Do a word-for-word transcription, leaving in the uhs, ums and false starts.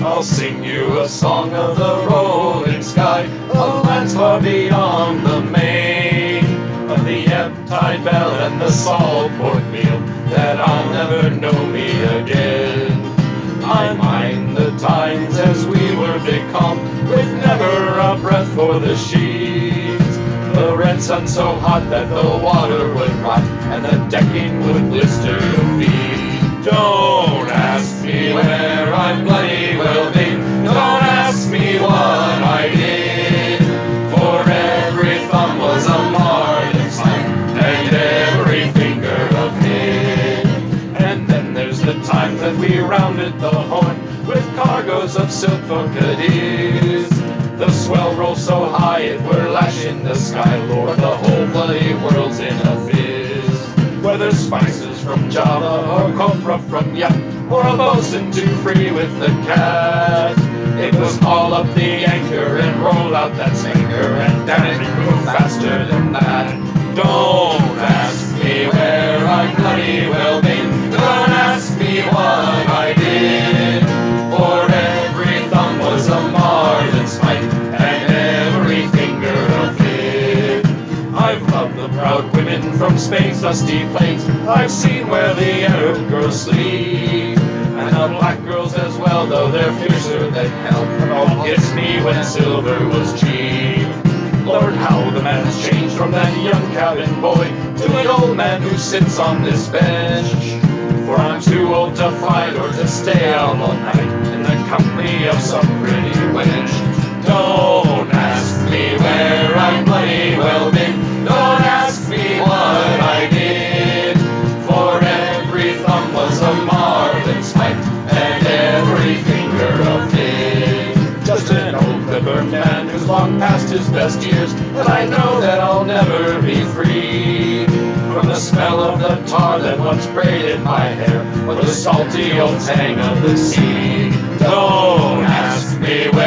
I'll sing you a song of the rolling sky, of lands far beyond the main, of the ebb tide bell and the salt pork meal, that I'll never know me again. I mind the times as we were becalmed, with never a breath for the sheets, the red sun so hot that the water would rot, and the decking would blister your feet. Don't ask me where I've bloody well been, don't ask me what I did, for every thumb was a marlin's spike, and every finger a pin. And then there's the times that we rounded the Horn, with cargoes of silk for Cadiz. The swell rolls so high it were lashing the sky, Lord, the whole bloody world's in a fizz. Whether spices from Java, or copra from Yap, or a bosun too free with the cat, it was haul up the anchor and roll out that spanker, and damn it, move faster than that. Don't ask me where I've bloody well been, don't ask me what I did, for every thumb was a marlin's spike, and every finger a fib. I've loved the proud women from Spain's dusty plains, I've seen where the Arab girls sleep, and the black girls as well, though they're fiercer than hell, all kissed me when silver was cheap. Lord, how the man has changed from that young cabin boy to an old man who sits on this bench. For I'm too old to fight or to stay out all night in the company of some pretty wench. Don't ask me where I've bloody well been, don't ask me what I did, for every thumb was a marlin's spike, and every finger a fib. Just an old clipper man who's long past his best years, and I know that I'll never be free from the smell of the tar that once braided my hair, or the salty old tang of the sea. Don't ask me where